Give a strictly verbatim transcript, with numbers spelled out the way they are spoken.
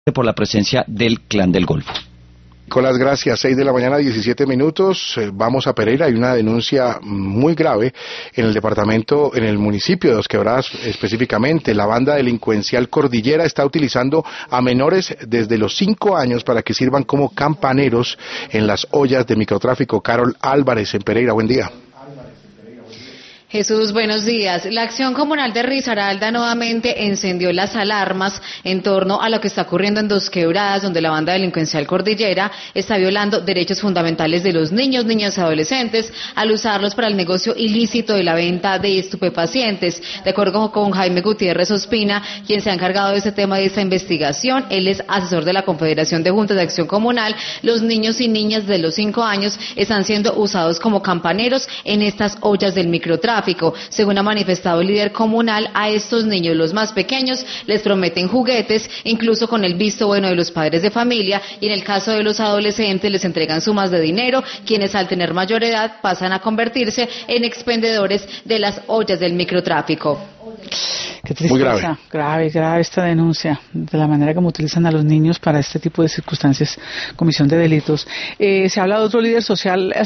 por la presencia del Clan del Golfo. Nicolás, gracias. seis de la mañana, diecisiete minutos. Eh, vamos a Pereira. Hay una denuncia muy grave en el departamento, en el municipio de Dos Quebradas específicamente. La banda delincuencial Cordillera está utilizando a menores desde los cinco años para que sirvan como campaneros en las ollas de microtráfico. Carol Álvarez en Pereira. Buen día. Jesús, buenos días. La acción comunal de Risaralda nuevamente encendió las alarmas en torno a lo que está ocurriendo en Dos Quebradas, donde la banda delincuencial Cordillera está violando derechos fundamentales de los niños, niñas y adolescentes al usarlos para el negocio ilícito de la venta de estupefacientes. De acuerdo con Jaime Gutiérrez Ospina, quien se ha encargado de este tema de esta investigación, él es asesor de la Confederación de Juntas de Acción Comunal, los niños y niñas de los cinco años están siendo usados como campaneros en estas ollas del microtráfico. Según ha manifestado el líder comunal, a estos niños, los más pequeños, les prometen juguetes, incluso con el visto bueno de los padres de familia, y en el caso de los adolescentes les entregan sumas de dinero, quienes al tener mayor edad pasan a convertirse en expendedores de las ollas del microtráfico. Qué tristeza. Muy grave. grave, grave esta denuncia, de la manera como utilizan a los niños para este tipo de circunstancias, comisión de delitos. Eh, se habla de otro líder social